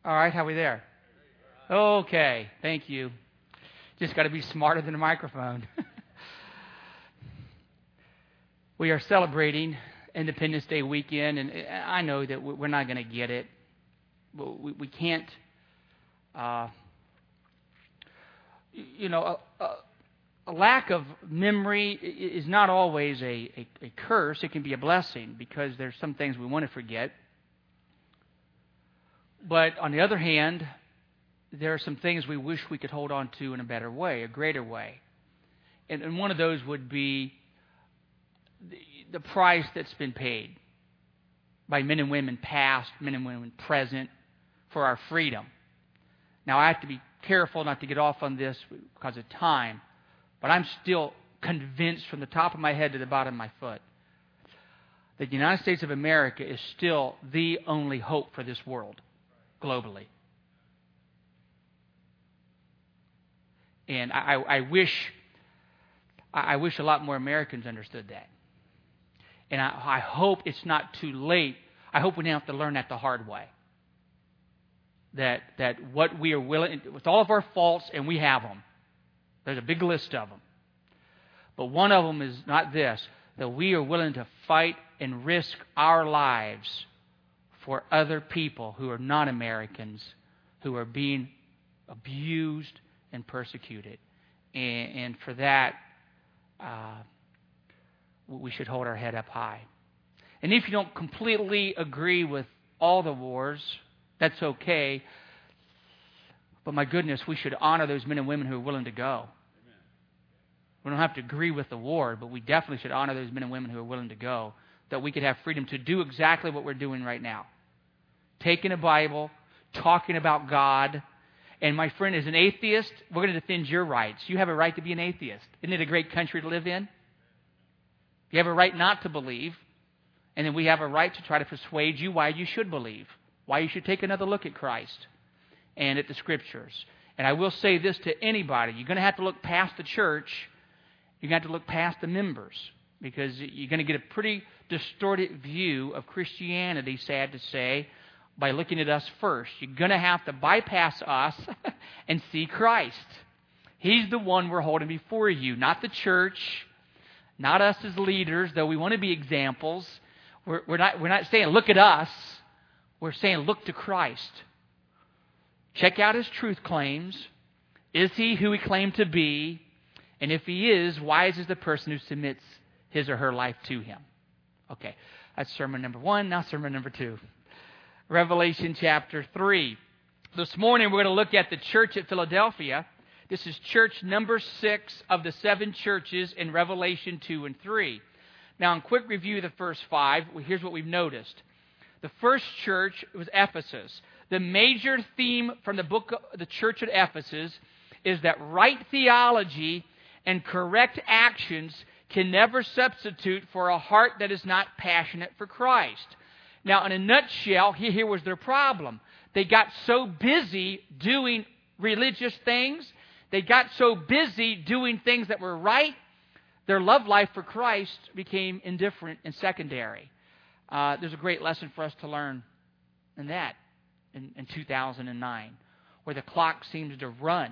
All right, how are we there? Okay, thank you. Just got to be smarter than a microphone. We are celebrating Independence Day weekend, and I know that we're not going to get it. We can't, a lack of memory is not always a curse. It can be a blessing because there's some things we want to forget. But on the other hand, there are some things we wish we could hold on to in a better way, a greater way. And one of those would be the price that's been paid by men and women past, men and women present for our freedom. Now, I have to be careful not to get off on this because of time, but I'm still convinced from the top of my head to the bottom of my foot that the United States of America is still the only hope for this world globally. And I wish a lot more Americans understood that. And I hope it's not too late. I hope we don't have to learn that the hard way. That what we are willing, with all of our faults, and we have them. There's a big list of them. But one of them is not this, that we are willing to fight and risk our lives for other people who are not Americans, who are being abused and persecuted. And for that, we should hold our head up high. And if you don't completely agree with all the wars, that's okay. But my goodness, we should honor those men and women who are willing to go. Amen. We don't have to agree with the war, but we definitely should honor those men and women who are willing to go, that we could have freedom to do exactly what we're doing right now. Taking a Bible, talking about God. And my friend, as an atheist, we're going to defend your rights. You have a right to be an atheist. Isn't it a great country to live in? You have a right not to believe. And then we have a right to try to persuade you why you should believe. Why you should take another look at Christ and at the Scriptures. And I will say this to anybody. You're going to have to look past the church. You're going to have to look past the members. Because you're going to get a pretty distorted view of Christianity, sad to say, by looking at us first. You're going to have to bypass us and see Christ. He's the one we're holding before you, not the church, not us as leaders, though we want to be examples. We're not saying, look at us. We're saying, look to Christ. Check out His truth claims. Is He who He claimed to be? And if He is, wise is the person who submits his or her life to Him. Okay, that's sermon number 1. Now sermon number 2. Revelation chapter 3. This morning we're going to look at the church at Philadelphia. This is church number 6 of the 7 churches in Revelation 2 and 3. Now, in quick review of the first 5, here's what we've noticed. The first church was Ephesus. The major theme from the book of the church at Ephesus is that right theology and correct actions can never substitute for a heart that is not passionate for Christ. Now, in a nutshell, here was their problem. They got so busy doing religious things, they got so busy doing things that were right, their love life for Christ became indifferent and secondary. There's a great lesson for us to learn in that in 2009, where the clock seems to run.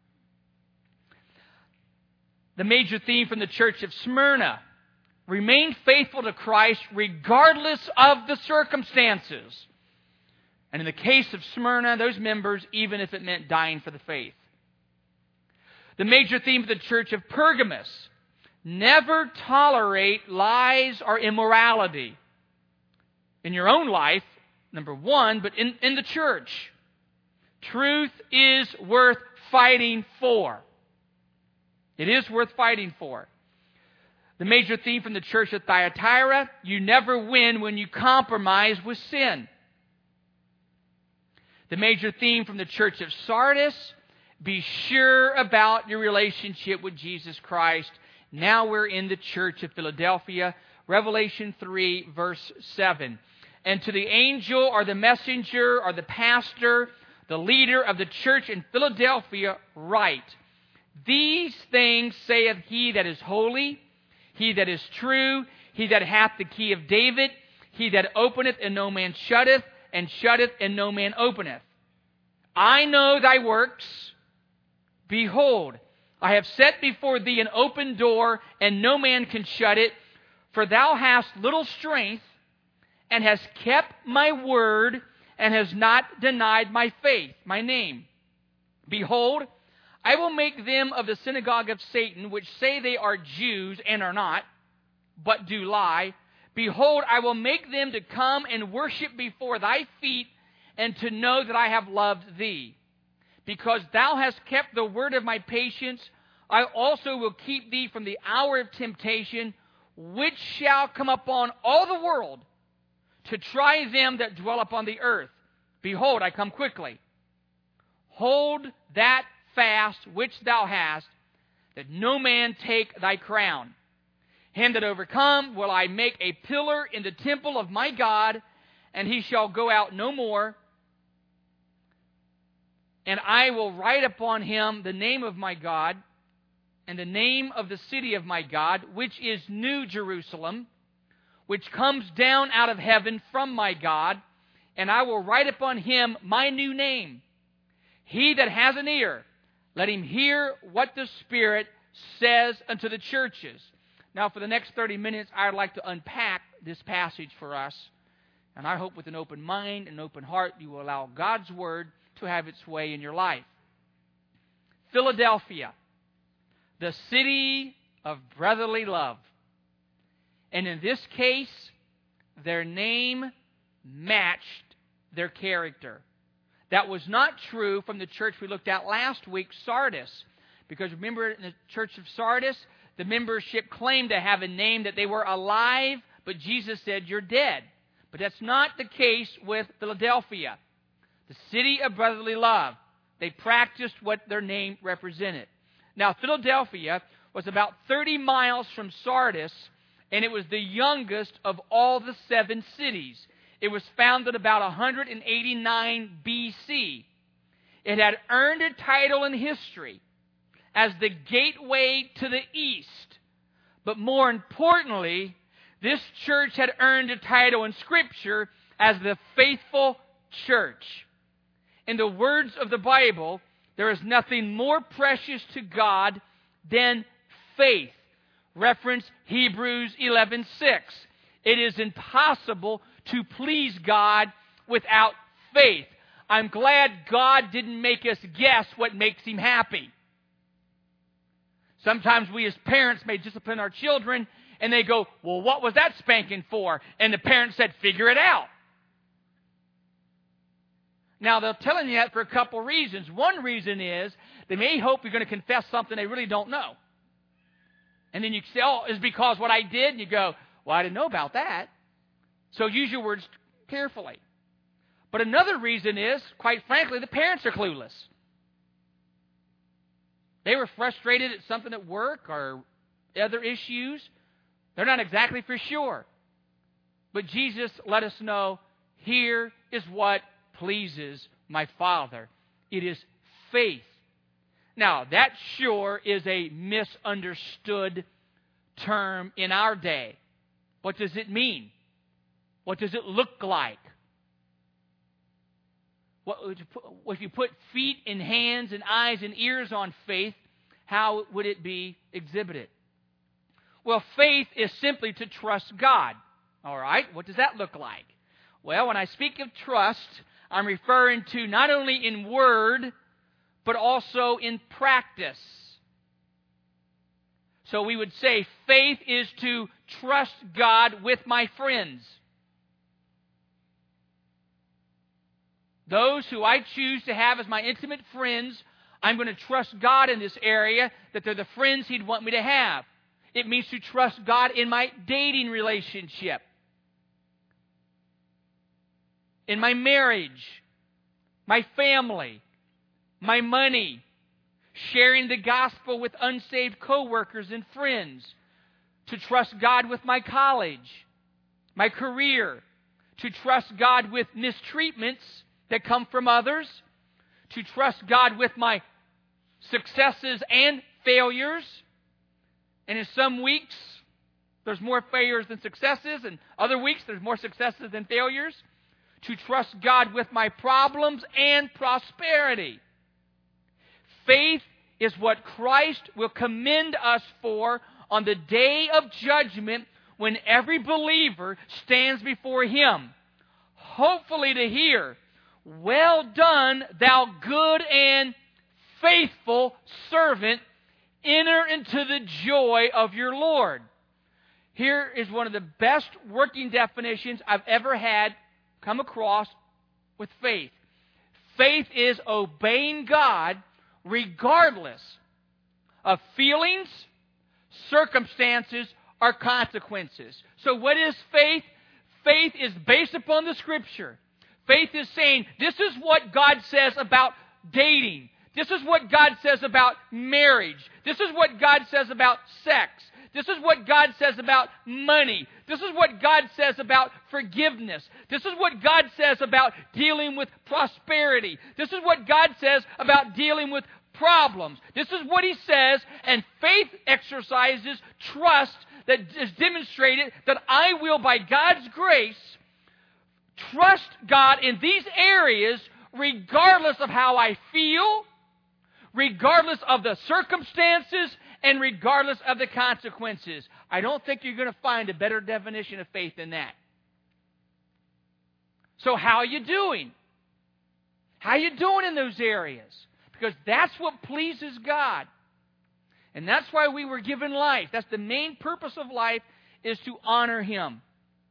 The major theme from the church of Smyrna: remain faithful to Christ regardless of the circumstances. And in the case of Smyrna, those members, even if it meant dying for the faith. The major theme of the church of Pergamos: never tolerate lies or immorality. In your own life, number 1, but in the church. Truth is worth fighting for. It is worth fighting for. The major theme from the church of Thyatira: you never win when you compromise with sin. The major theme from the church of Sardis: be sure about your relationship with Jesus Christ. Now we're in the church of Philadelphia, Revelation 3, verse 7. And to the angel or the messenger or the pastor, the leader of the church in Philadelphia, write, these things saith he that is holy, he that is true, he that hath the key of David, he that openeth and no man shutteth, and shutteth and no man openeth. I know thy works. Behold, I have set before thee an open door, and no man can shut it. For thou hast little strength, and hast kept my word, and hast not denied my faith, my name. Behold, I will make them of the synagogue of Satan, which say they are Jews, and are not, but do lie. Behold, I will make them to come and worship before thy feet, and to know that I have loved thee. Because thou hast kept the word of my patience, I also will keep thee from the hour of temptation, which shall come upon all the world, to try them that dwell upon the earth. Behold, I come quickly. Hold that fast which thou hast, that no man take thy crown. Him that overcome will I make a pillar in the temple of my God, and he shall go out no more. And I will write upon him the name of my God, and the name of the city of my God, which is New Jerusalem, which comes down out of heaven from my God, and I will write upon him my new name. He that has an ear, let him hear what the Spirit says unto the churches. Now, for the next 30 minutes, I'd like to unpack this passage for us. And I hope with an open mind and open heart, you will allow God's Word to have its way in your life. Philadelphia, the city of brotherly love. And in this case, their name matched their character. That was not true from the church we looked at last week, Sardis. Because remember, in the church of Sardis, the membership claimed to have a name that they were alive, but Jesus said, you're dead. But that's not the case with Philadelphia, the city of brotherly love. They practiced what their name represented. Now, Philadelphia was about 30 miles from Sardis, and it was the youngest of all the 7 cities. It was founded about 189 BC. It had earned a title in history as the gateway to the east. But more importantly, this church had earned a title in Scripture as the faithful church. In the words of the Bible, there is nothing more precious to God than faith. Reference Hebrews 11:6. It is impossible to please God without faith. I'm glad God didn't make us guess what makes Him happy. Sometimes we as parents may discipline our children and they go, well, what was that spanking for? And the parent said, figure it out. Now, they're telling you that for a couple reasons. One reason is they may hope you're going to confess something they really don't know. And then you say, oh, it's because what I did. And you go, well, I didn't know about that. So use your words carefully. But another reason is, quite frankly, the parents are clueless. They were frustrated at something at work or other issues. They're not exactly for sure. But Jesus let us know, here is what pleases my Father. It is faith. Now, that sure is a misunderstood term in our day. What does it mean? What does it look like? If you put feet and hands and eyes and ears on faith, how would it be exhibited? Well, faith is simply to trust God. All right, what does that look like? Well, when I speak of trust, I'm referring to not only in word, but also in practice. So we would say faith is to trust God with my friends. Those who I choose to have as my intimate friends, I'm going to trust God in this area, that they're the friends He'd want me to have. It means to trust God in my dating relationship, in my marriage, my family, my money, sharing the gospel with unsaved coworkers and friends, to trust God with my college, my career, to trust God with mistreatments that come from others, to trust God with my successes and failures. And in some weeks, there's more failures than successes, and other weeks, there's more successes than failures. to trust God with my problems and prosperity. Faith is what Christ will commend us for on the day of judgment when every believer stands before Him, hopefully to hear, "Well done, thou good and faithful servant. Enter into the joy of your Lord." Here is one of the best working definitions I've ever had come across with faith. Faith is obeying God regardless of feelings, circumstances, or consequences. So what is faith? Faith is based upon the Scripture. Faith is saying, this is what God says about dating. This is what God says about marriage. This is what God says about sex. This is what God says about money. This is what God says about forgiveness. This is what God says about dealing with prosperity. This is what God says about dealing with problems. This is what He says, and faith exercises trust that is demonstrated that I will, by God's grace, trust God in these areas regardless of how I feel, regardless of the circumstances, and regardless of the consequences. I don't think you're going to find a better definition of faith than that. So how are you doing? How are you doing in those areas? Because that's what pleases God. And that's why we were given life. That's the main purpose of life, is to honor Him.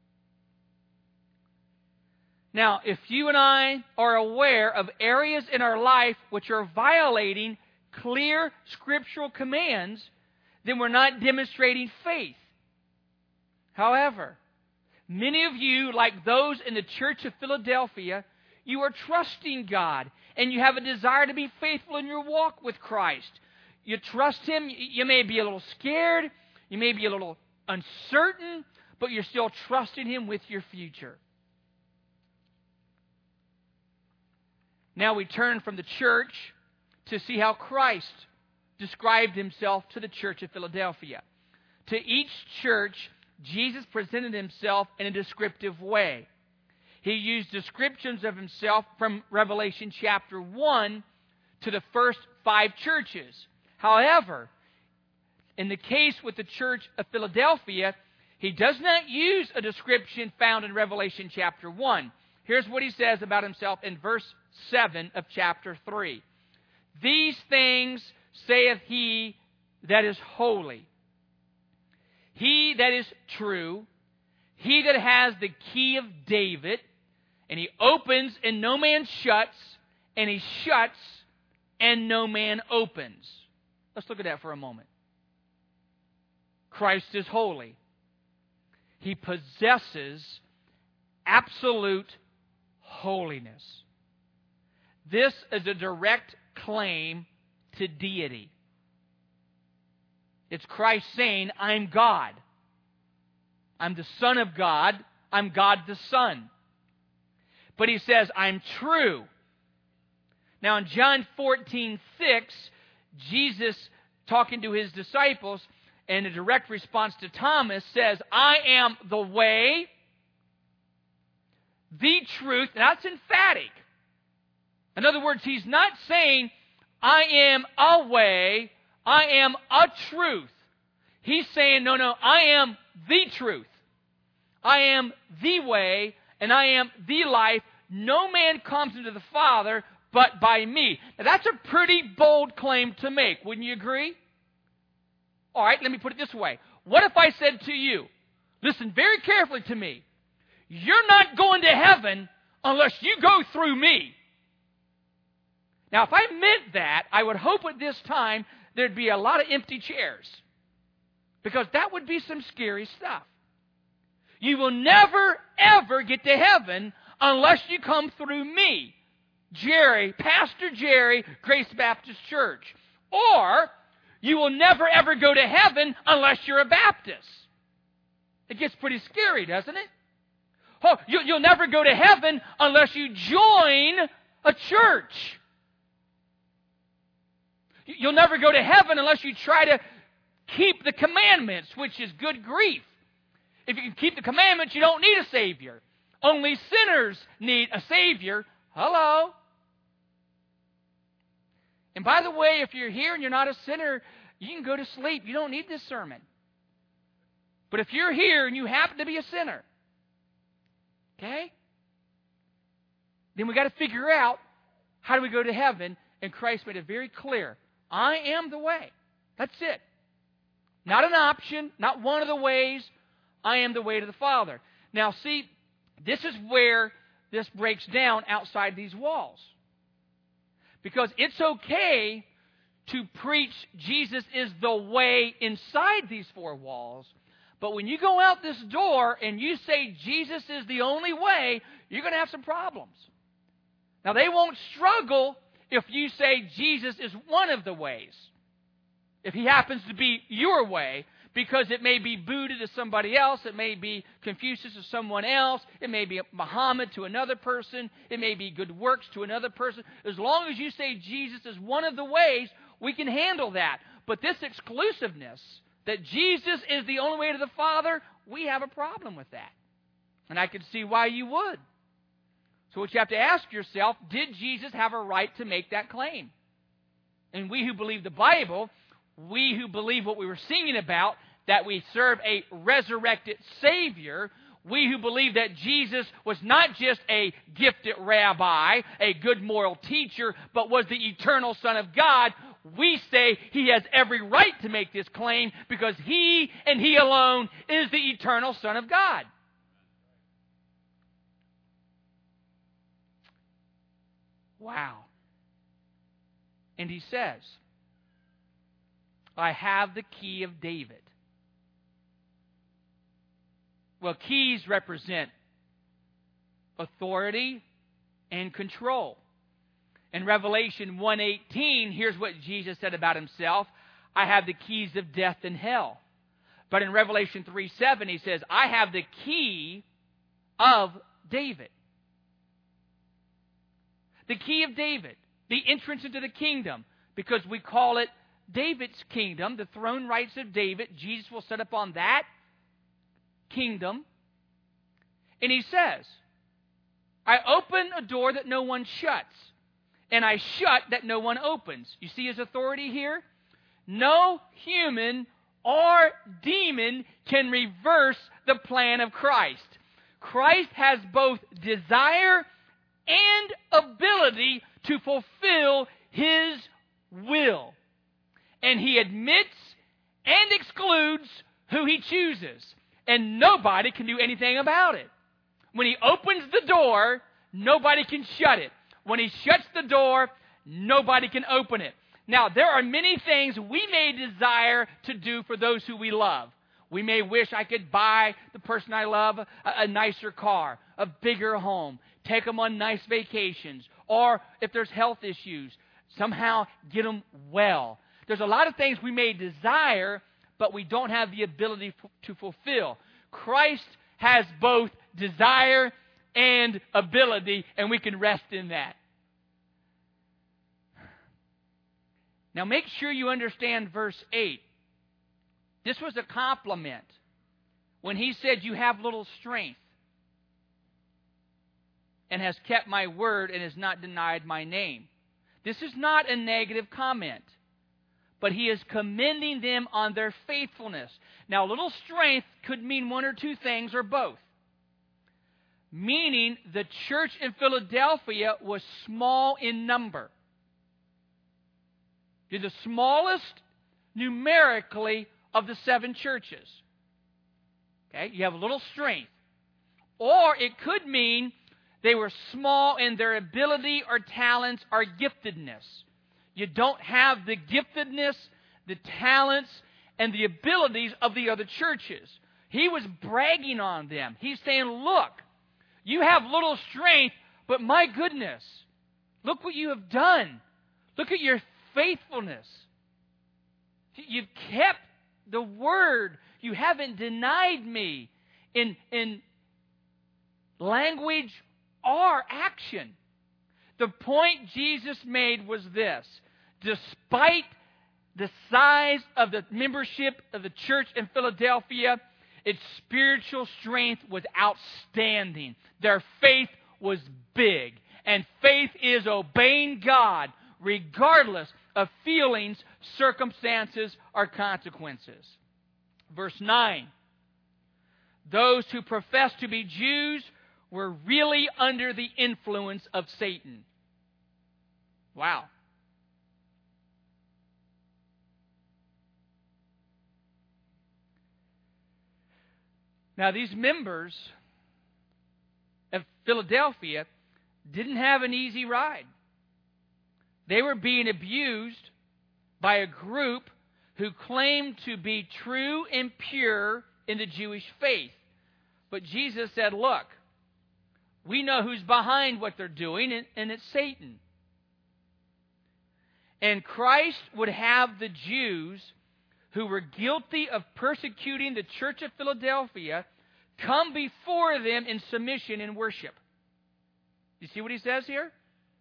Now, if you and I are aware of areas in our life which are violating clear scriptural commands, then we're not demonstrating faith. However, many of you, like those in the Church of Philadelphia, you are trusting God, and you have a desire to be faithful in your walk with Christ. You trust Him. You may be a little scared. You may be a little uncertain, but you're still trusting Him with your future. Now we turn from the church to see how Christ described Himself to the church of Philadelphia. To each church, Jesus presented Himself in a descriptive way. He used descriptions of Himself from Revelation chapter 1 to the first 5 churches. However, in the case with the church of Philadelphia, He does not use a description found in Revelation chapter 1. Here's what He says about Himself in verse 7 of chapter 3. "These things saith He that is holy, He that is true, He that has the key of David, and He opens and no man shuts, and He shuts and no man opens." Let's look at that for a moment. Christ is holy. He possesses absolute holiness. This is a direct claim to deity. It's Christ saying, I'm God. I'm the Son of God. I'm God the Son. But He says, I'm true. Now in John 14:6, Jesus, talking to His disciples, in a direct response to Thomas, says, I am the way, the truth. Now that's emphatic. In other words, He's not saying, I am a way, I am a truth. He's saying, no, I am the truth. I am the way, and I am the life. No man comes into the Father but by me. Now that's a pretty bold claim to make, wouldn't you agree? All right, let me put it this way. What if I said to you, listen very carefully to me, you're not going to heaven unless you go through me. Now, if I meant that, I would hope at this time there'd be a lot of empty chairs, because that would be some scary stuff. You will never, ever get to heaven unless you come through me, Jerry, Pastor Jerry, Grace Baptist Church. Or you will never, ever go to heaven unless you're a Baptist. It gets pretty scary, doesn't it? Oh, you'll never go to heaven unless you join a church. You'll never go to heaven unless you try to keep the commandments, which is good grief. If you can keep the commandments, you don't need a Savior. Only sinners need a Savior. Hello. And by the way, if you're here and you're not a sinner, you can go to sleep. You don't need this sermon. But if you're here and you happen to be a sinner, okay, then we got to figure out how do we go to heaven. And Christ made it very clear. I am the way. That's it. Not an option, not one of the ways. I am the way to the Father. Now, see, this is where this breaks down outside these walls. Because it's okay to preach Jesus is the way inside these four walls. But when you go out this door and you say Jesus is the only way, you're going to have some problems. Now, they won't struggle if you say Jesus is one of the ways. If he happens to be your way, because it may be Buddha to somebody else, it may be Confucius to someone else, it may be Muhammad to another person, it may be good works to another person. As long as you say Jesus is one of the ways, we can handle that. But this exclusiveness, that Jesus is the only way to the Father, we have a problem with that. And I can see why you would. So what you have to ask yourself, did Jesus have a right to make that claim? And we who believe the Bible, we who believe what we were singing about, that we serve a resurrected Savior, we who believe that Jesus was not just a gifted rabbi, a good moral teacher, but was the eternal Son of God, we say he has every right to make this claim because he and he alone is the eternal Son of God. Wow. And he says, I have the key of David. Well, keys represent authority and control. In Revelation 1:18, here's what Jesus said about himself. I have the keys of death and hell. But in Revelation 3:7, he says, I have the key of David. The key of David, the entrance into the kingdom, because we call it David's kingdom, the throne rights of David. Jesus will set up on that kingdom. And he says, I open a door that no one shuts, and I shut that no one opens. You see his authority here? No human or demon can reverse the plan of Christ. Christ has both desire and ability to fulfill his will. And he admits and excludes who he chooses. And nobody can do anything about it. When he opens the door, nobody can shut it. When he shuts the door, nobody can open it. Now, there are many things we may desire to do for those who we love. We may wish I could buy the person I love a nicer car, a bigger home, take them on nice vacations, or if there's health issues, somehow get them well. There's a lot of things we may desire, but we don't have the ability to fulfill. Christ has both desire and ability, and we can rest in that. Now make sure you understand verse 8. This was a compliment when he said, you have little strength and has kept my word and has not denied my name. This is not a negative comment, but he is commending them on their faithfulness. Now, little strength could mean one or two things or both. Meaning the church in Philadelphia was small in number. They're the smallest numerically of the 7 churches. Okay, you have a little strength. Or it could mean they were small in their ability or talents or giftedness. You don't have the giftedness, the talents, and the abilities of the other churches. He was bragging on them. He's saying, look, you have little strength, but my goodness, look what you have done. Look at your faithfulness. You've kept the word. You haven't denied me in language or action. The point Jesus made was this. Despite the size of the membership of the church in Philadelphia, Its spiritual strength was outstanding. Their faith was big. And faith is obeying God regardless of feelings, circumstances, or consequences. Verse 9. Those who profess to be Jews were really under the influence of Satan. Wow. Now, these members of Philadelphia didn't have an easy ride. They were being abused by a group who claimed to be true and pure in the Jewish faith. But Jesus said, look, we know who's behind what they're doing, and it's Satan. And Christ would have the Jews who were guilty of persecuting the church of Philadelphia come before them in submission and worship. You see what he says here?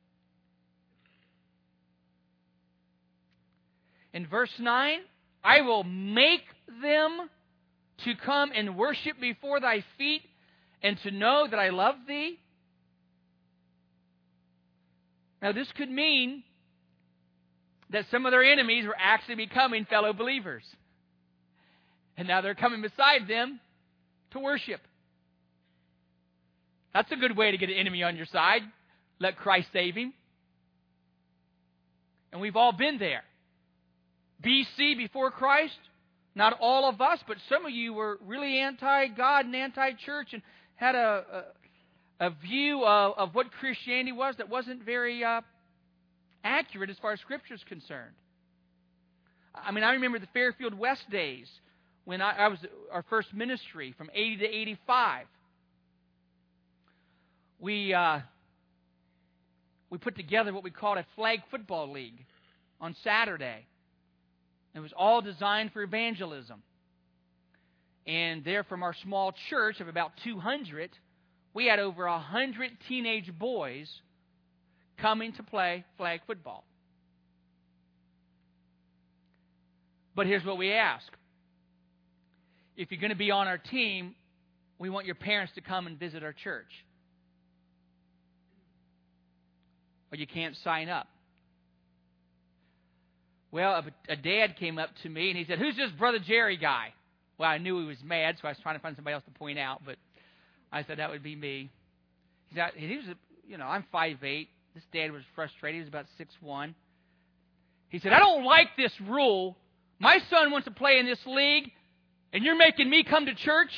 In verse 9, I will make them to come and worship before thy feet and to know that I love thee. Now this could mean that some of their enemies were actually becoming fellow believers. And now they're coming beside them to worship. That's a good way to get an enemy on your side. Let Christ save him. And we've all been there. BC, before Christ, not all of us, but some of you were really anti-God and anti-church and had a view of what Christianity was that wasn't very accurate as far as Scripture is concerned. I mean, I remember the Fairfield West days when I was our first ministry from 80 to 85. We put together what we called a flag football league on Saturday. It was all designed for evangelism. And there from our small church of about 200, we had over 100 teenage boys coming to play flag football. But here's what we ask. If you're going to be on our team, we want your parents to come and visit our church. Or you can't sign up. Well, a dad came up to me and he said, who's this Brother Jerry guy? Well, I knew he was mad, so I was trying to find somebody else to point out, but I said that would be me. I'm 5'8". This dad was frustrated. He was about 6'1". He said, I don't like this rule. My son wants to play in this league, and you're making me come to church?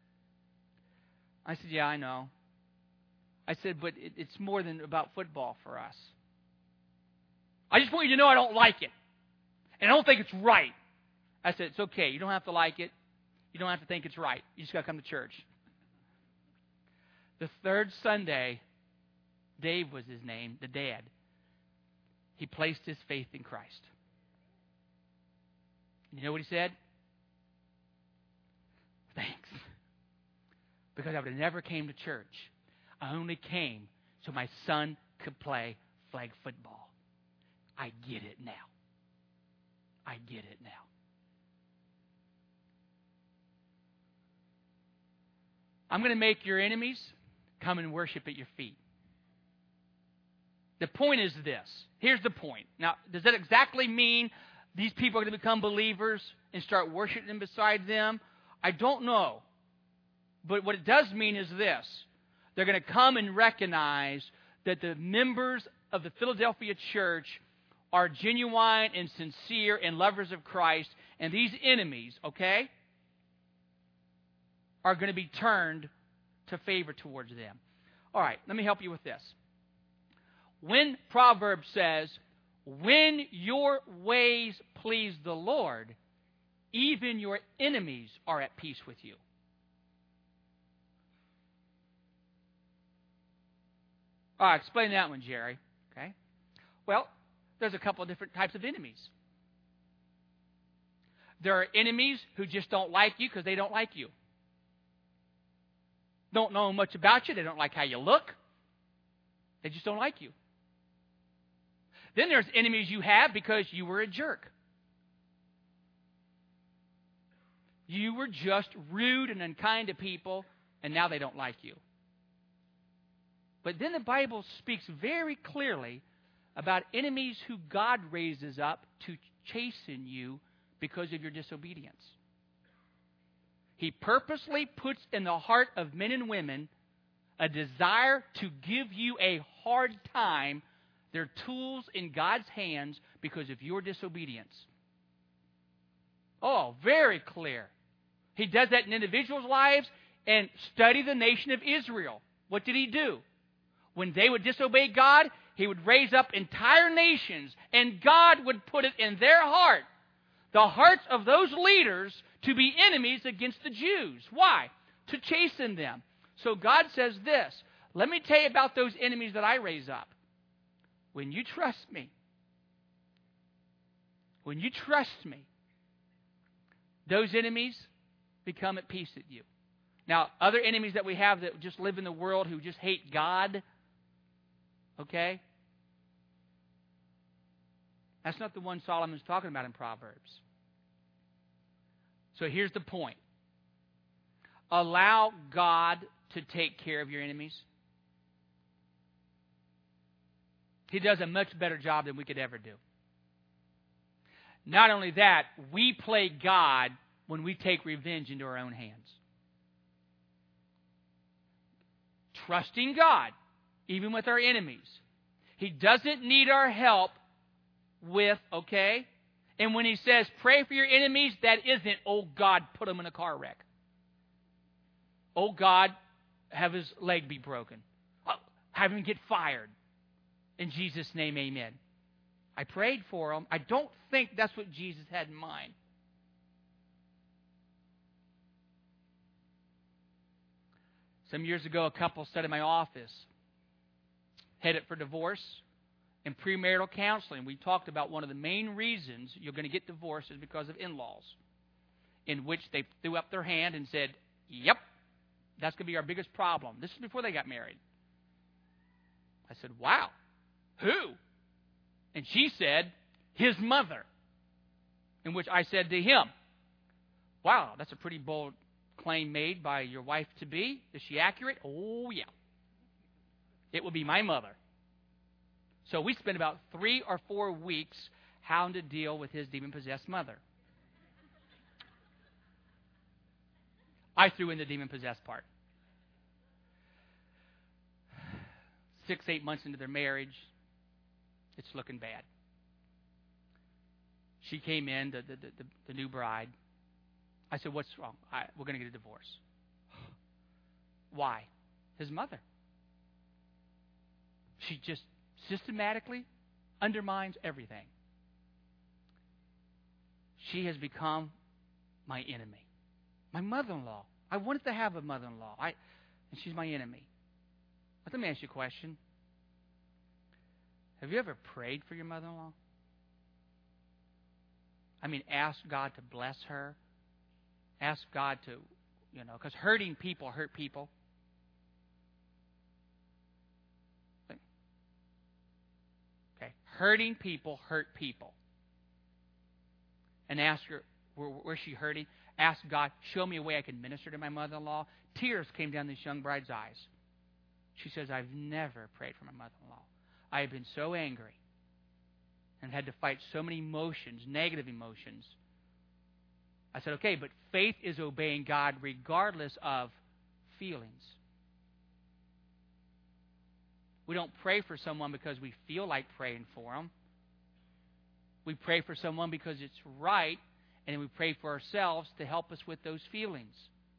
I said, yeah, I know. I said, but it's more than about football for us. I just want you to know I don't like it. And I don't think it's right. I said, it's okay. You don't have to like it. You don't have to think it's right. You just got to come to church. The third Sunday, Dave was his name, the dad. He placed his faith in Christ. You know what he said? Thanks. Because I would have never came to church. I only came so my son could play flag football. I get it now. I get it now. I'm going to make your enemies come and worship at your feet. The point is this. Here's the point. Now, does that exactly mean these people are going to become believers and start worshiping beside them? I don't know. But what it does mean is this. They're going to come and recognize that the members of the Philadelphia church are genuine and sincere and lovers of Christ, and these enemies, okay, are going to be turned to favor towards them. All right, let me help you with this. When Proverbs says, when your ways please the Lord, even your enemies are at peace with you. All right, explain that one, Jerry. Okay. Well, there's a couple of different types of enemies. There are enemies who just don't like you because they don't like you. Don't know much about you. They don't like how you look. They just don't like you. Then there's enemies you have because you were a jerk. You were just rude and unkind to people, and now they don't like you. But then the Bible speaks very clearly about enemies who God raises up to chasten you because of your disobedience. He purposely puts in the heart of men and women a desire to give you a hard time. They're tools in God's hands because of your disobedience. Oh, very clear. He does that in individuals' lives. And study the nation of Israel. What did he do? When they would disobey God, he would raise up entire nations, and God would put it in their heart, the hearts of those leaders, to be enemies against the Jews. Why? To chasten them. So God says this, let me tell you about those enemies that I raise up. When you trust me, those enemies become at peace with you. Now, other enemies that we have that just live in the world who just hate God, okay? That's not the one Solomon's talking about in Proverbs. So here's the point. Allow God to take care of your enemies. He does a much better job than we could ever do. Not only that, we play God when we take revenge into our own hands. Trusting God, even with our enemies. He doesn't need our help with, okay? And when he says, pray for your enemies, that isn't, oh God, put them in a car wreck. Oh God, have his leg be broken. Oh, have him get fired. In Jesus' name, amen. I prayed for him. I don't think that's what Jesus had in mind. Some years ago, a couple sat in my office, headed for divorce and premarital counseling. We talked about one of the main reasons you're going to get divorced is because of in-laws, in which they threw up their hand and said, yep, that's going to be our biggest problem. This is before they got married. I said, wow, who? And she said, his mother. In which I said to him, wow, that's a pretty bold claim made by your wife-to-be. Is she accurate? Oh, yeah. It will be my mother. So we spent about 3 or 4 weeks how to deal with his demon-possessed mother. I threw in the demon-possessed part. 6-8 months into their marriage, it's looking bad. She came in, the new bride. I said, what's wrong? We're going to get a divorce. Why? His mother. She just systematically undermines everything. She has become my enemy. My mother-in-law. I wanted to have a mother-in-law. And she's my enemy. But let me ask you a question. Have you ever prayed for your mother-in-law? I mean, ask God to bless her. Ask God to, because hurting people hurt people. Okay, hurting people hurt people. And ask her, where's she hurting? Ask God, show me a way I can minister to my mother-in-law. Tears came down this young bride's eyes. She says, I've never prayed for my mother-in-law. I have been so angry and had to fight so many emotions, negative emotions. I said, okay, but faith is obeying God regardless of feelings. We don't pray for someone because we feel like praying for them. We pray for someone because it's right, and we pray for ourselves to help us with those feelings.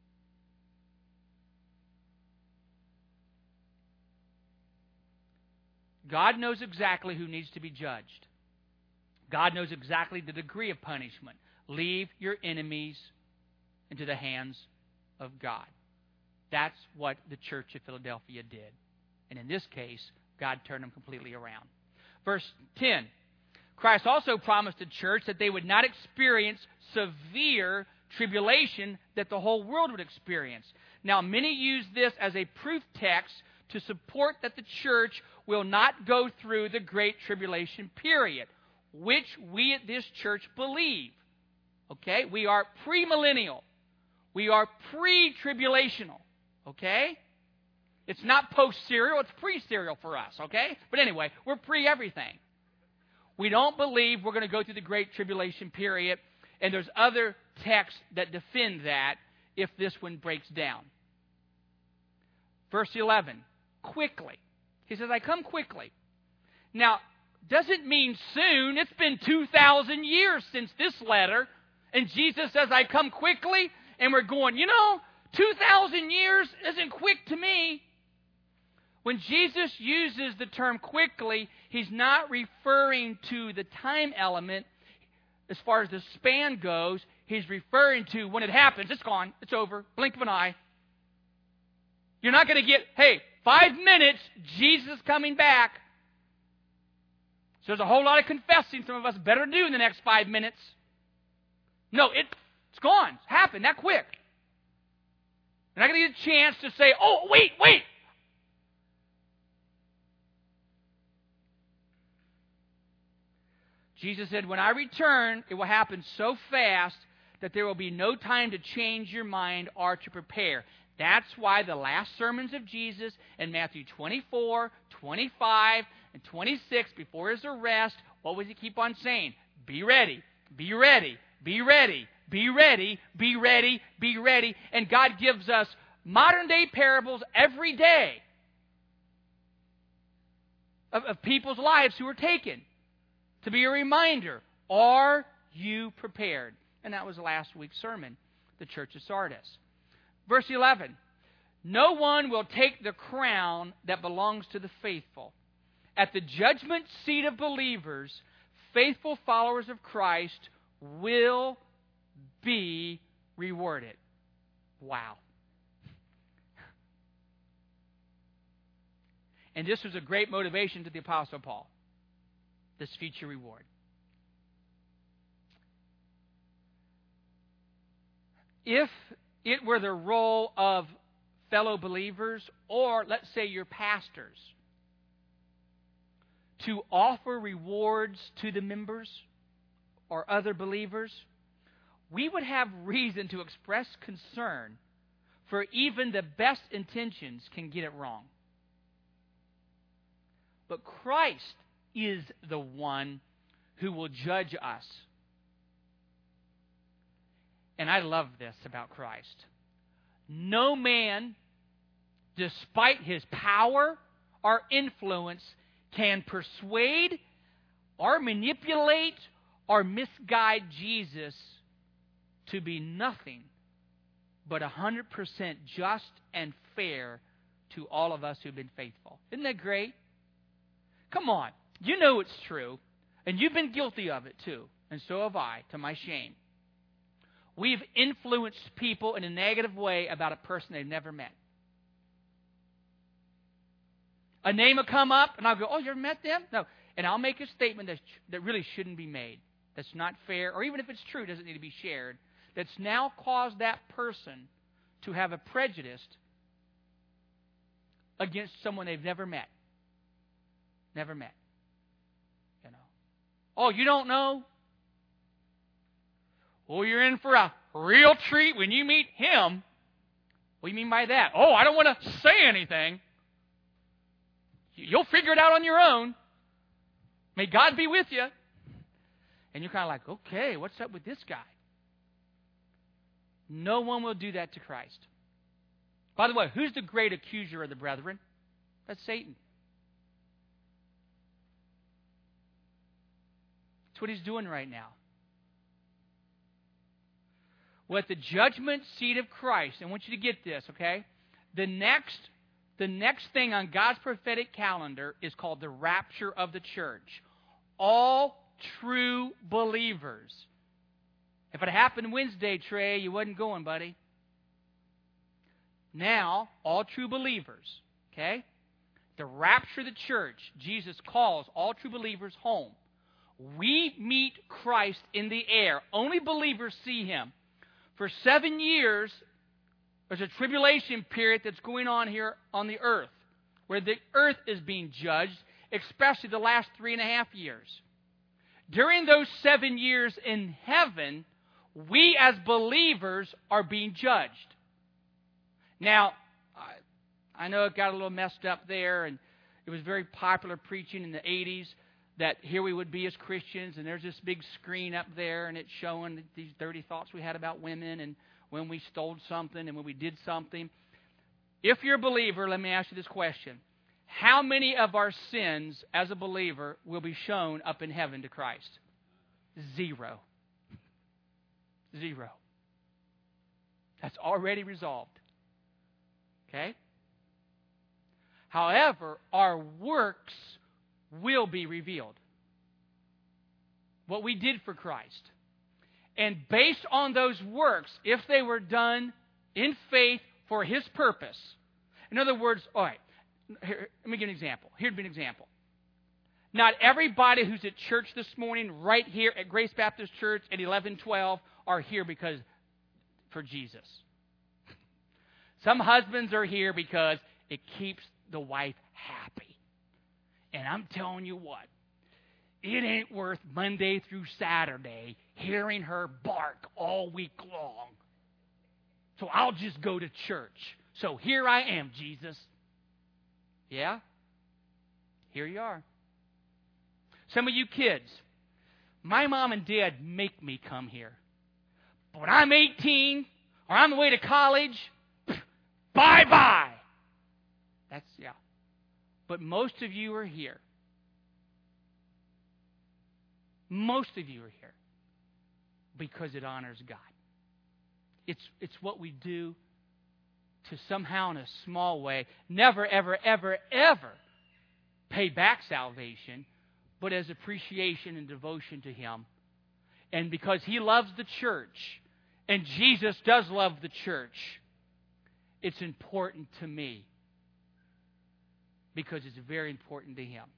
God knows exactly who needs to be judged. God knows exactly the degree of punishment. Leave your enemies into the hands of God. That's what the church of Philadelphia did. And in this case, God turned them completely around. Verse 10. Christ also promised the church that they would not experience severe tribulation that the whole world would experience. Now, many use this as a proof text to support that the church will not go through the Great Tribulation period, which we at this church believe. Okay? We are premillennial. We are pre-tribulational, okay? It's not post-serial, it's pre-serial for us, okay? But anyway, we're pre-everything. We don't believe we're going to go through the Great Tribulation period, and there's other texts that defend that if this one breaks down. Verse 11, quickly. He says, I come quickly. Now, doesn't mean soon. It's been 2,000 years since this letter, and Jesus says, I come quickly, and we're going, 2,000 years isn't quick to me. When Jesus uses the term quickly, he's not referring to the time element as far as the span goes. He's referring to when it happens, it's gone, it's over, blink of an eye. You're not going to get, 5 minutes, Jesus is coming back. So there's a whole lot of confessing some of us better do in the next 5 minutes. No, it's gone. It's happened that quick. You're not going to get a chance to say, oh, wait. Jesus said, when I return, it will happen so fast that there will be no time to change your mind or to prepare. That's why the last sermons of Jesus in Matthew 24, 25, and 26, before his arrest, what does he keep on saying? Be ready, be ready, be ready, be ready, be ready, be ready. And God gives us modern-day parables every day of people's lives who are taken to be a reminder, are you prepared? And that was last week's sermon, the church of Sardis. Verse 11, no one will take the crown that belongs to the faithful. At the judgment seat of believers, faithful followers of Christ will be rewarded. Wow. And this was a great motivation to the Apostle Paul, this future reward. If it were the role of fellow believers, or let's say your pastors, to offer rewards to the members or other believers, we would have reason to express concern, for even the best intentions can get it wrong. But Christ is the one who will judge us. And I love this about Christ. No man, despite his power or influence, can persuade or manipulate or misguide Jesus to be nothing but 100% just and fair to all of us who've been faithful. Isn't that great? Come on. You know it's true, and you've been guilty of it too, and so have I, to my shame. We've influenced people in a negative way about a person they've never met. A name will come up, and I'll go, oh, you ever met them? No. And I'll make a statement that really shouldn't be made, that's not fair, or even if it's true, doesn't need to be shared, that's now caused that person to have a prejudice against someone they've never met. Never met. Oh, you don't know? Well, you're in for a real treat when you meet him. What do you mean by that? Oh, I don't want to say anything. You'll figure it out on your own. May God be with you. And you're kind of like, okay, what's up with this guy? No one will do that to Christ. By the way, who's the great accuser of the brethren? That's Satan. That's what he's doing right now. Well, at the judgment seat of Christ, I want you to get this, okay? The next thing on God's prophetic calendar is called the rapture of the church. All true believers. If it happened Wednesday, Trey, you wasn't going, buddy. Now, all true believers, okay? The rapture of the church, Jesus calls all true believers home. We meet Christ in the air. Only believers see him. For 7 years, there's a tribulation period that's going on here on the earth, where the earth is being judged, especially the last 3.5 years. During those 7 years in heaven, we as believers are being judged. Now, I know it got a little messed up there, and it was very popular preaching in the 80s that here we would be as Christians, and there's this big screen up there, and it's showing these dirty thoughts we had about women, and when we stole something, and when we did something. If you're a believer, let me ask you this question. How many of our sins as a believer will be shown up in heaven to Christ? 0. 0. That's already resolved. Okay? However, our works will be revealed. What we did for Christ. And based on those works, if they were done in faith for His purpose. In other words, all right, here, let me give an example. Here'd be an example. Not everybody who's at church this morning, right here at Grace Baptist Church at 1112, are here because for Jesus. Some husbands are here because it keeps the wife happy. And I'm telling you what, it ain't worth Monday through Saturday hearing her bark all week long. So I'll just go to church. So here I am, Jesus. Yeah? Here you are. Some of you kids, my mom and dad make me come here. But when I'm 18 or on the way to college, bye-bye. That's, yeah. But most of you are here. Most of you are here because it honors God. It's what we do to somehow in a small way, never, ever, ever, ever pay back salvation, but as appreciation and devotion to Him. And because He loves the church, and Jesus does love the church, it's important to me because it's very important to Him.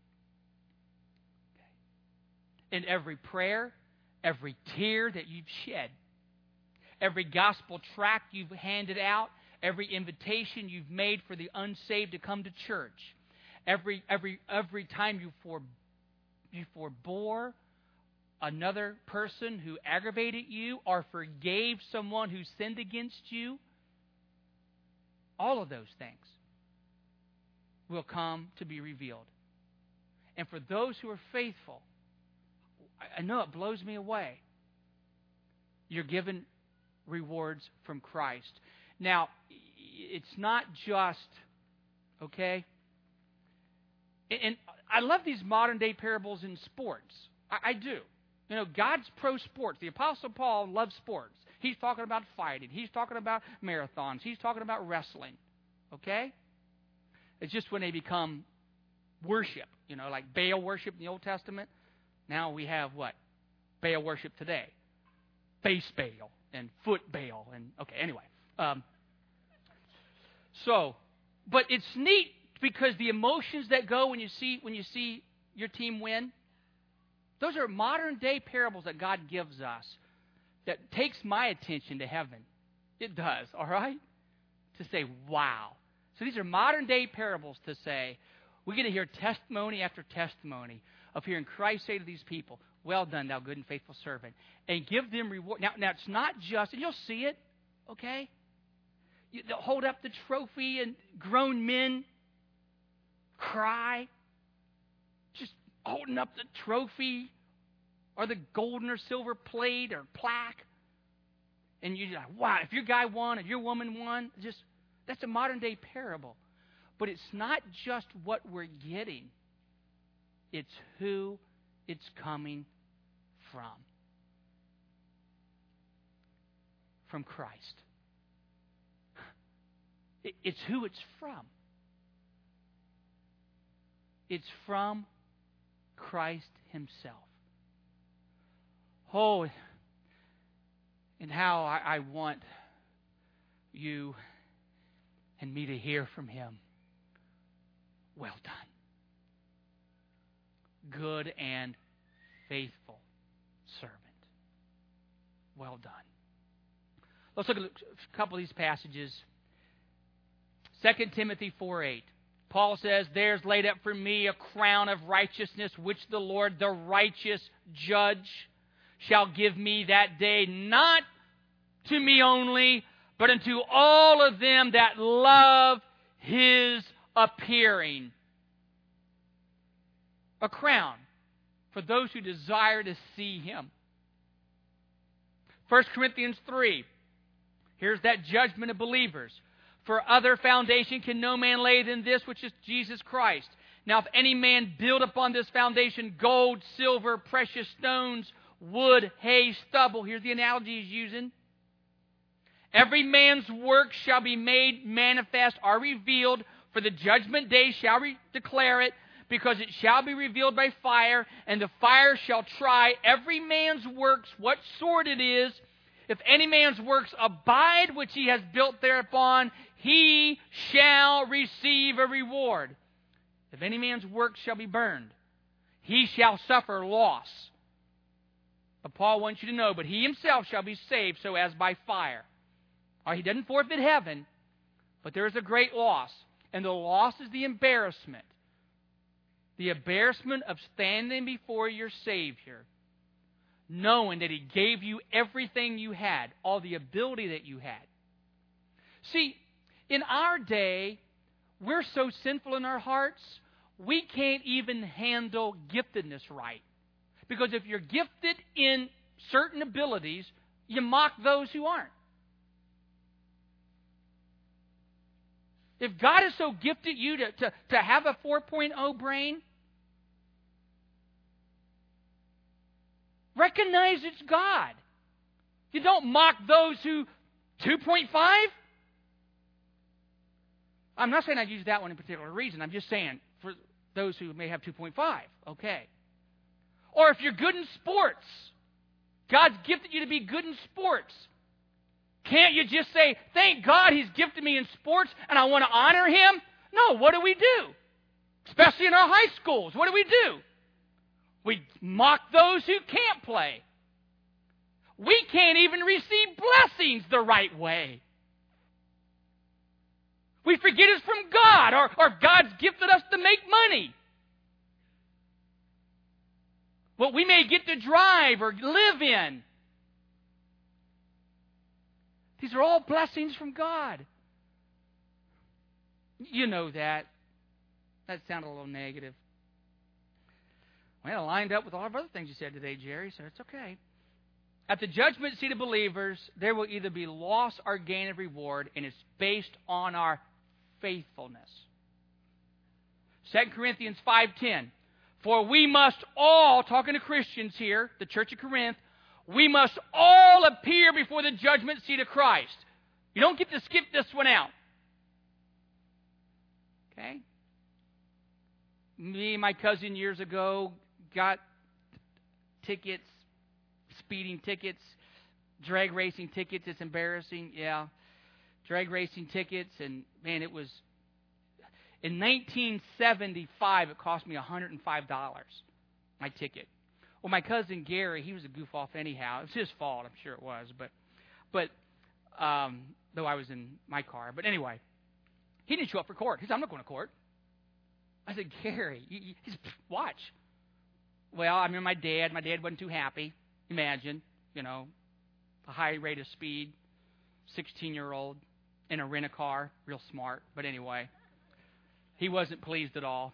Okay. And every prayer, every tear that you've shed, every gospel tract you've handed out, every invitation you've made for the unsaved to come to church, every time you forbore another person who aggravated you or forgave someone who sinned against you, all of those things will come to be revealed. And for those who are faithful, I know it blows me away. You're given rewards from Christ. Now, it's not just, okay? And I love these modern day parables in sports. I do. You know, God's pro sports. The Apostle Paul loves sports. He's talking about fighting. He's talking about marathons. He's talking about wrestling. Okay? It's just when they become worship, you know, like Baal worship in the Old Testament. Now we have what? Baal worship today. Face Baal and foot Baal. And okay, anyway. But it's neat because the emotions that go when you see your team win, those are modern day parables that God gives us that takes my attention to heaven. It does, all right? To say, wow. So these are modern day parables to say, we get to hear testimony after testimony of hearing Christ say to these people, well done, thou good and faithful servant, and give them reward. Now it's not just, and you'll see it, okay? They'll hold up the trophy and grown men cry, just holding up the trophy or the golden or silver plate or plaque. And you're like, wow, if your guy won, if your woman won, that's a modern day parable. But it's not just what we're getting. It's who it's coming from. From Christ. It's who it's from. It's from Christ Himself. Oh, and how I want you and me to hear from Him. Well done. Good and faithful servant. Well done. Let's look at a couple of these passages. 2 Timothy 4:8. Paul says, there's laid up for me a crown of righteousness, which the Lord, the righteous judge, shall give me that day, not to me only, but unto all of them that love his appearing. A crown for those who desire to see him. 1 Corinthians 3. Here's that judgment of believers. For other foundation can no man lay than this, which is Jesus Christ. Now if any man build upon this foundation gold, silver, precious stones, wood, hay, stubble. Here's the analogy he's using. Every man's work shall be made manifest or revealed, for the judgment day shall declare it, because it shall be revealed by fire, and the fire shall try every man's works, what sort it is. If any man's works abide which he has built thereupon, he shall receive a reward. If any man's works shall be burned, he shall suffer loss. But Paul wants you to know, but he himself shall be saved, so as by fire. He doesn't forfeit heaven, but there is a great loss. And the loss is the embarrassment. The embarrassment of standing before your Savior, knowing that he gave you everything you had, all the ability that you had. See, in our day, we're so sinful in our hearts, we can't even handle giftedness right. Because if you're gifted in certain abilities, you mock those who aren't. If God has so gifted you to have a 4.0 brain, recognize it's God. You don't mock those who 2.5. I'm not saying I'd use that one in particular reason. I'm just saying for those who may have 2.5. Okay. Or if you're good in sports, God's gifted you to be good in sports. Can't you just say, thank God he's gifted me in sports and I want to honor him? No, what do? Especially in our high schools, what do? We mock those who can't play. We can't even receive blessings the right way. We forget it's from God, or God's gifted us to make money. What we may get to drive or live in. These are all blessings from God. You know that. That sounded a little negative. Well, it lined up with all of other things you said today, Jerry, so it's okay. At the judgment seat of believers, there will either be loss or gain of reward, and it's based on our faithfulness. 2 Corinthians 5:10. For we must all, talking to Christians here, the church of Corinth, we must all appear before the judgment seat of Christ. You don't get to skip this one out. Okay? Me and my cousin years ago got tickets, speeding tickets, drag racing tickets. It's embarrassing, yeah. Drag racing tickets, and man, it was... In 1975, it cost me $105, my ticket. Well, my cousin Gary, he was a goof-off anyhow. It was his fault, I'm sure it was, but though I was in my car. But anyway, he didn't show up for court. He said, I'm not going to court. I said, Gary, he said, watch. Well, I remember my dad wasn't too happy. Imagine, a high rate of speed, 16-year-old in a rent-a-car, real smart. But anyway, he wasn't pleased at all.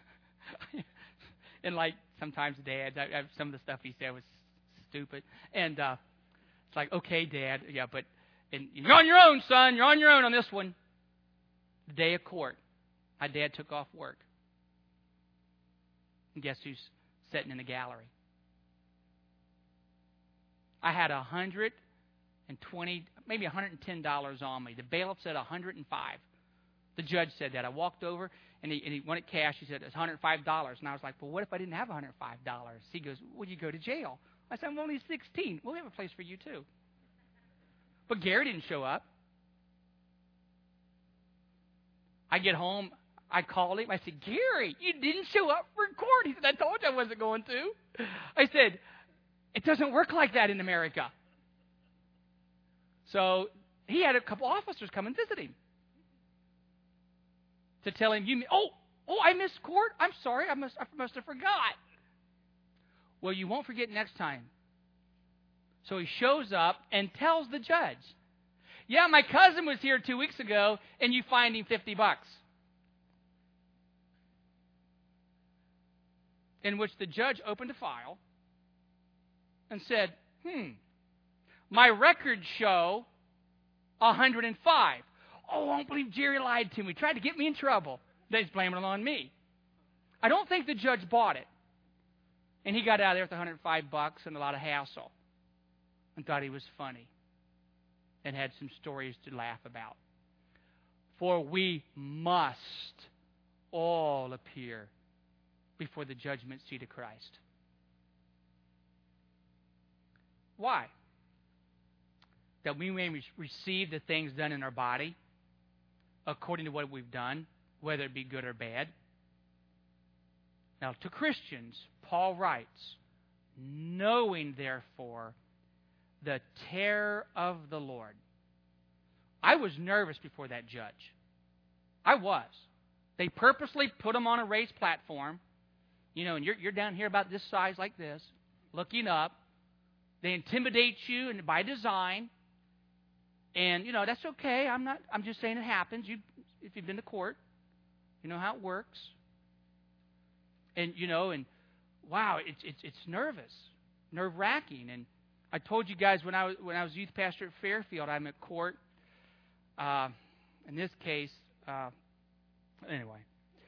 And like sometimes dads, some of the stuff he said was stupid. And it's like, okay, Dad, yeah, but and you're on your own, son. You're on your own on this one. The day of court, my dad took off work. And guess who's sitting in the gallery? I had $120, maybe $110 on me. The bailiff said $105. The judge said that. I walked over, and he wanted cash. He said, it's $105. And I was like, well, what if I didn't have $105? He goes, well, you go to jail. I said, I'm only 16. We'll have a place for you, too. But Gary didn't show up. I get home. I called him. I said, Gary, you didn't show up for court. He said, I told you I wasn't going to. I said, it doesn't work like that in America. So he had a couple officers come and visit him to tell him, I missed court. I'm sorry. I must have forgot. Well, you won't forget next time. So he shows up and tells the judge, yeah, my cousin was here 2 weeks ago, and you fined him $50. In which the judge opened a file and said, my records show 105. Oh, I don't believe Jerry lied to me. Tried to get me in trouble. Then he's blaming it on me. I don't think the judge bought it. And he got out of there with $105 and a lot of hassle and thought he was funny and had some stories to laugh about. For we must all appear before the judgment seat of Christ. Why? That we may receive the things done in our body according to what we've done, whether it be good or bad. Now, to Christians, Paul writes, knowing, therefore, the terror of the Lord. I was nervous before that judge. I was. They purposely put him on a raised platform. You know, and you're down here about this size like this, looking up. They intimidate you, and by design. And, you know, that's okay. I'm just saying it happens. If you've been to court, you know how it works. And, you know, and wow, it's nervous, nerve-wracking. And I told you guys when I was youth pastor at Fairfield, I'm at court. In this case, anyway,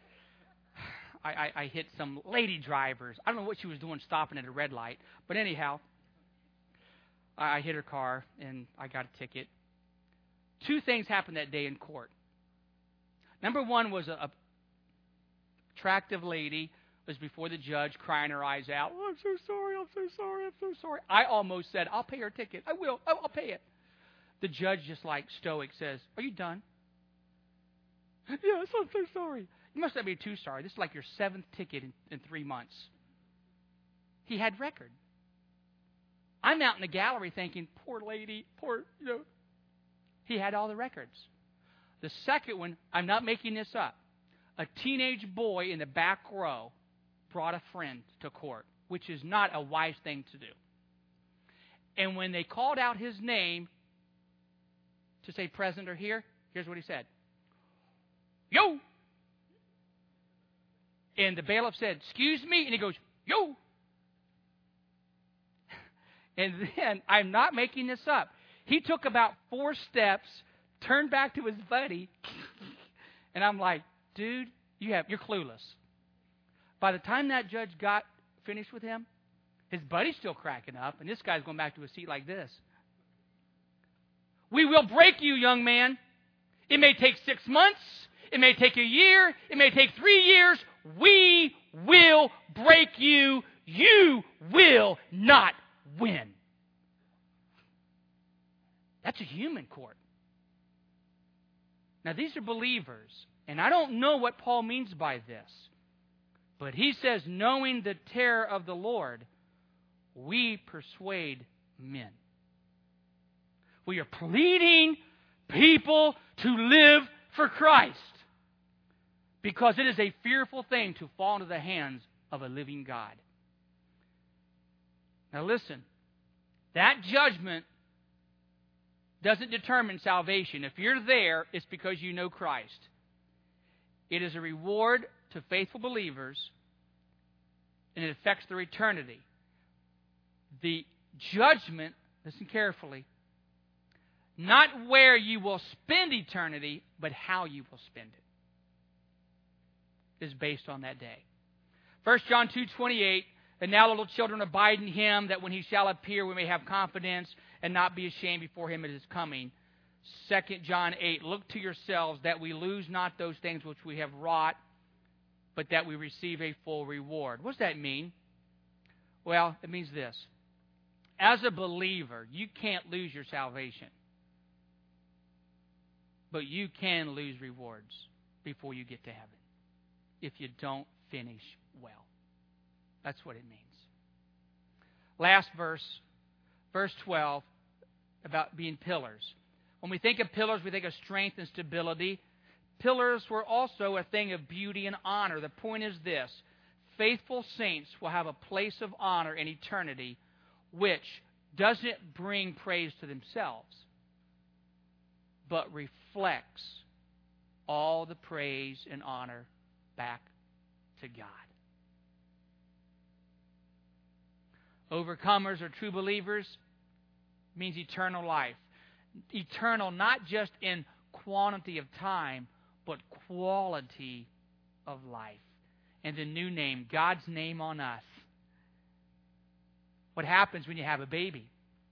I hit some lady drivers. I don't know what she was doing stopping at a red light. But anyhow, I hit her car, and I got a ticket. 2 things happened that day in court. Number one was a attractive lady was before the judge crying her eyes out. Oh, I'm so sorry, I'm so sorry, I'm so sorry. I almost said, I'll pay her ticket. I will. I'll pay it. The judge, just like stoic, says, are you done? Yes, I'm so sorry. You must not be too sorry. This is like your 7th ticket in 3 months. He had record. I'm out in the gallery thinking, poor lady, poor, you know. He had all the records. The second one, I'm not making this up. A teenage boy in the back row brought a friend to court, which is not a wise thing to do. And when they called out his name to say present or here, here's what he said. Yo! And the bailiff said, excuse me, and he goes, yo! And then, I'm not making this up, he took about 4 steps, turned back to his buddy, and I'm like, dude, you're clueless. By the time that judge got finished with him, his buddy's still cracking up, and this guy's going back to his seat like this. We will break you, young man. It may take 6 months. It may take a year. It may take 3 years. We will break you. You will not win. That's a human court. Now, these are believers, and I don't know what Paul means by this, but he says, knowing the terror of the Lord, we persuade men. We are pleading people to live for Christ because it is a fearful thing to fall into the hands of a living God. Now listen, that judgment doesn't determine salvation. If you're there, it's because you know Christ. It is a reward to faithful believers, and it affects their eternity. The judgment, listen carefully, not where you will spend eternity, but how you will spend it, is based on that day. 1 John 2:28, and now, little children, abide in Him, that when He shall appear, we may have confidence and not be ashamed before Him at His coming. 2 John 8, look to yourselves that we lose not those things which we have wrought, but that we receive a full reward. What does that mean? Well, it means this. As a believer, you can't lose your salvation. But you can lose rewards before you get to heaven if you don't finish well. That's what it means. Last verse, verse 12, about being pillars. When we think of pillars, we think of strength and stability. Pillars were also a thing of beauty and honor. The point is this. Faithful saints will have a place of honor in eternity, which doesn't bring praise to themselves, but reflects all the praise and honor back to God. Overcomers or true believers means eternal life. Eternal not just in quantity of time, but quality of life. And the new name, God's name on us. What happens when you have a baby?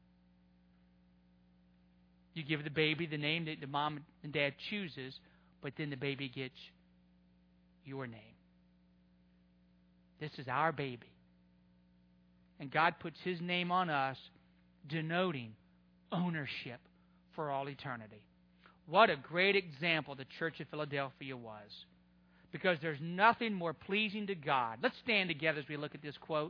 You give the baby the name that the mom and dad chooses, but then the baby gets your name. This is our baby. And God puts His name on us, denoting ownership for all eternity. What a great example the Church of Philadelphia was. Because there's nothing more pleasing to God. Let's stand together as we look at this quote.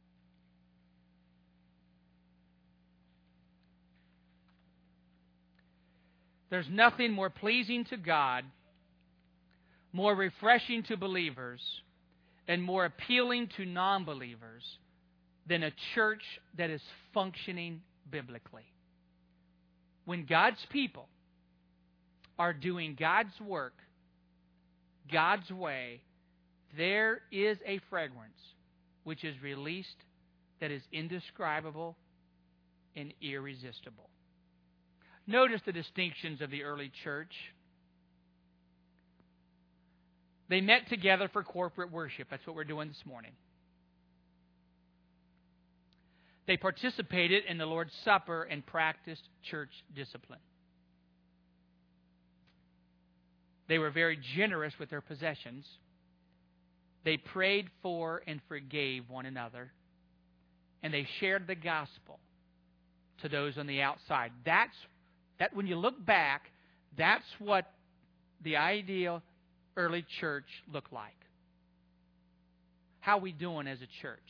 There's nothing more pleasing to God, more refreshing to believers, and more appealing to non-believers than a church that is functioning biblically. When God's people are doing God's work, God's way, there is a fragrance which is released that is indescribable and irresistible. Notice the distinctions of the early church. They met together for corporate worship. That's what we're doing this morning. They participated in the Lord's Supper and practiced church discipline. They were very generous with their possessions. They prayed for and forgave one another. And they shared the gospel to those on the outside. That when you look back, that's what the ideal early church looked like. How are we doing as a church?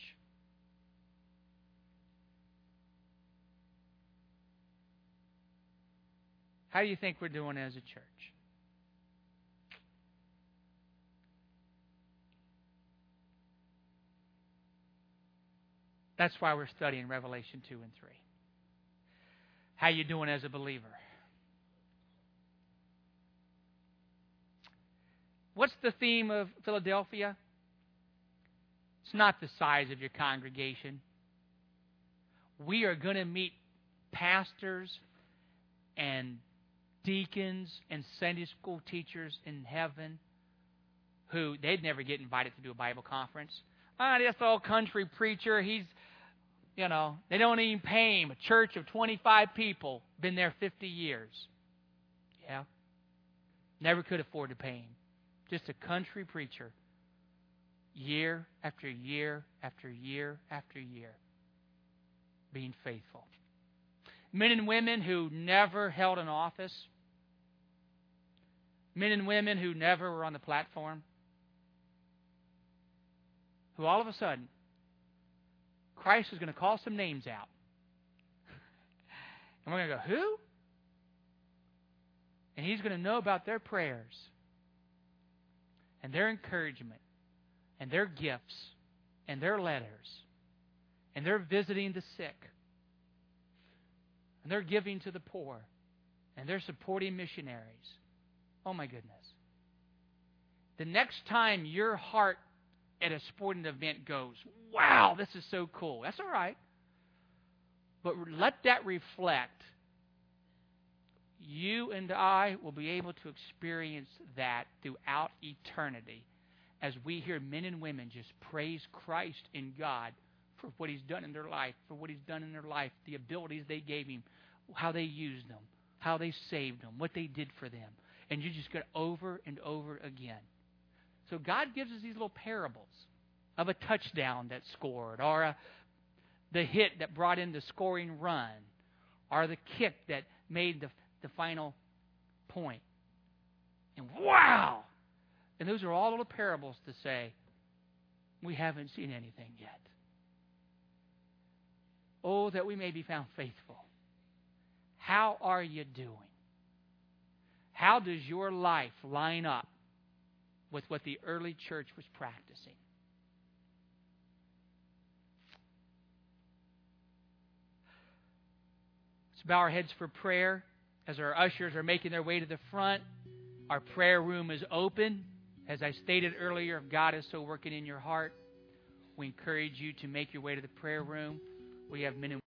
How do you think we're doing as a church? That's why we're studying Revelation 2 and 3. How you doing as a believer? What's the theme of Philadelphia? It's not the size of your congregation. We are going to meet pastors and deacons and Sunday school teachers in heaven who they'd never get invited to do a Bible conference. This old country preacher, they don't even pay him. A church of 25 people, been there 50 years. Yeah. Never could afford to pay him. Just a country preacher. Year after year after year after year. Being faithful. Men and women who never held an office. Men and women who never were on the platform. Who all of a sudden, Christ is going to call some names out. And we're going to go, who? And He's going to know about their prayers and their encouragement and their gifts and their letters and their visiting the sick and their giving to the poor and their supporting missionaries. Oh my goodness. The next time your heart at a sporting event goes, wow, this is so cool. That's all right. But let that reflect. You and I will be able to experience that throughout eternity as we hear men and women just praise Christ in God for what He's done in their life, the abilities they gave Him, how they used them, how they saved them, what they did for them. And you just get over and over again. So God gives us these little parables of a touchdown that scored, or the hit that brought in the scoring run, or the kick that made the final point. And wow! And those are all little parables to say, we haven't seen anything yet. Oh, that we may be found faithful. How are you doing? How does your life line up with what the early church was practicing? Let's bow our heads for prayer as our ushers are making their way to the front. Our prayer room is open. As I stated earlier, if God is still working in your heart, we encourage you to make your way to the prayer room. We have men and